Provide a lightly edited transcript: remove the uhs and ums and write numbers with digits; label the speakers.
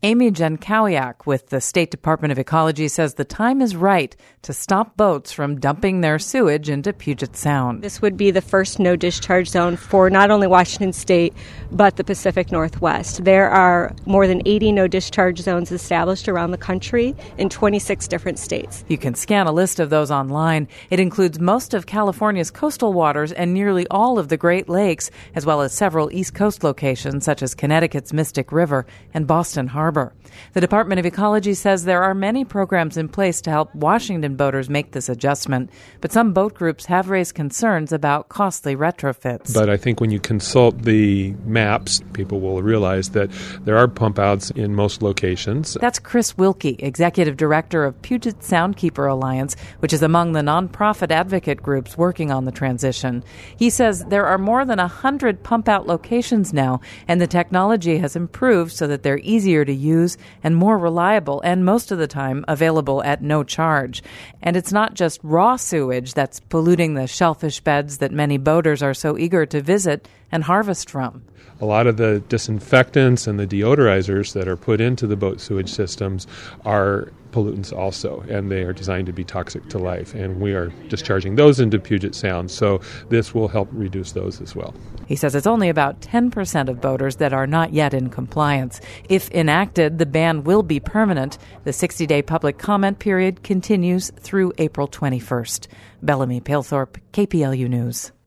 Speaker 1: Amy Jankowiak with the State Department of Ecology says the time is right to stop boats from dumping their sewage into Puget Sound.
Speaker 2: This would be the first no-discharge zone for not only Washington State, but the Pacific Northwest. There are more than 80 no-discharge zones established around the country in 26 different states.
Speaker 1: You can scan a list of those online. It includes most of California's coastal waters and nearly all of the Great Lakes, as well as several East Coast locations such as Connecticut's Mystic River and Boston Harbor. The Department of Ecology says there are many programs in place to help Washington boaters make this adjustment, but some boat groups have raised concerns about costly retrofits.
Speaker 3: But I think when you consult the maps, people will realize that there are pump outs in most locations.
Speaker 1: That's Chris Wilkie, Executive Director of Puget Soundkeeper Alliance, which is among the nonprofit advocate groups working on the transition. He says there are more than 100 pump out locations now, and the technology has improved so that they're easier to use and more reliable, and most of the time available at no charge. And it's not just raw sewage that's polluting the shellfish beds that many boaters are so eager to visit and harvest from.
Speaker 3: A lot of the disinfectants and the deodorizers that are put into the boat sewage systems are pollutants also, and they are designed to be toxic to life. And we are discharging those into Puget Sound, so this will help reduce those as well.
Speaker 1: He says it's only about 10% of boaters that are not yet in compliance. If enacted, the ban will be permanent. The 60-day public comment period continues through April 21st. Bellamy Palethorpe, KPLU News.